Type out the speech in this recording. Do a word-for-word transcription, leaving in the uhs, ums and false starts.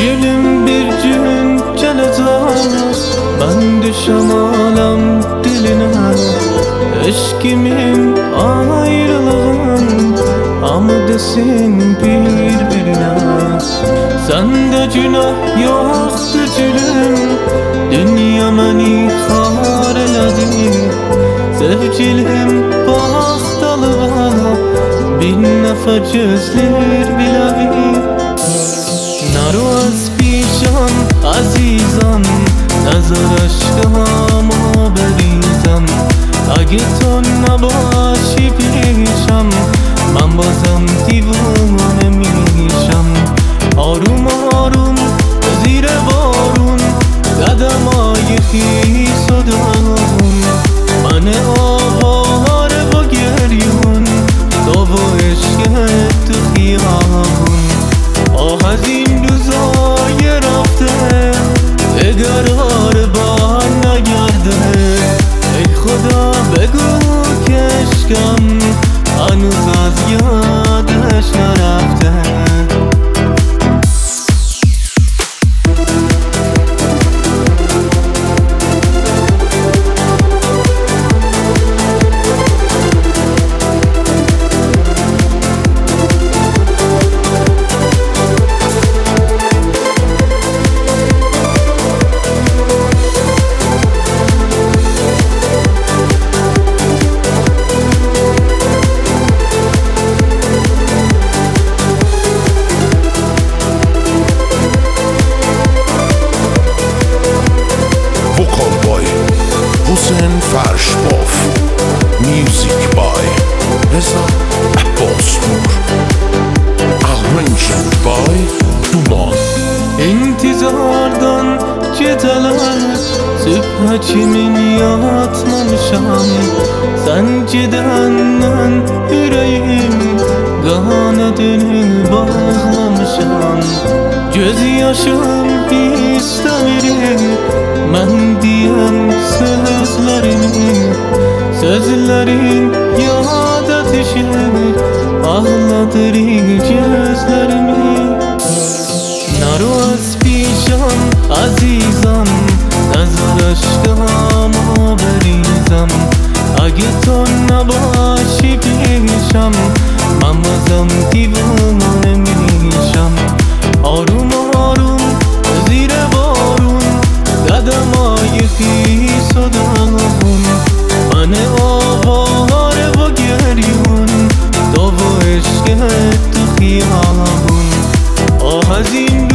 Gülüm bir gün gelecek, ben düşem alam diline. Eşkimin ayrılığın ama desin birbirine. Sende günah yoktu gülüm, dünya məni xar elədi. Sevgilim baxtalığa bir nəfər gözləyir biləvi. نرو از پیشم عزیزم، نظر عشقم و بریزم. اگه تو نباشی پیشم، من بازم دیوانه میشم. آروم آروم زیر بارون، قدمای خیس و دارون. من آواره و گریون، تو و عشقت تو خیابون. آه از این روزای رفته قرار بار نگرده. ای خدا بگو که عشقم هنوز از یادش نرفته. حسین فرشباف، میوزیک بای رضا عباسپور، arranged by Duman. İntizardan geceler sübh kimin yatmamışam. Sen gidenden yüreğim kana dönül bağlamışam. Göz yaşım istemirim mən diyem sözlerimi. Sözlerin yada düşer, ağladır gözlerimi. نرو از پیشم عزیزم، نظر عشقم و بریزم. اگه تو نباشی پیشم، من بازم دیوانه میشم. آروم آروم زیر بارون، قدمای خیس و دارون. من آواره و گریون، تو و عشقت تو خیابون. آه از این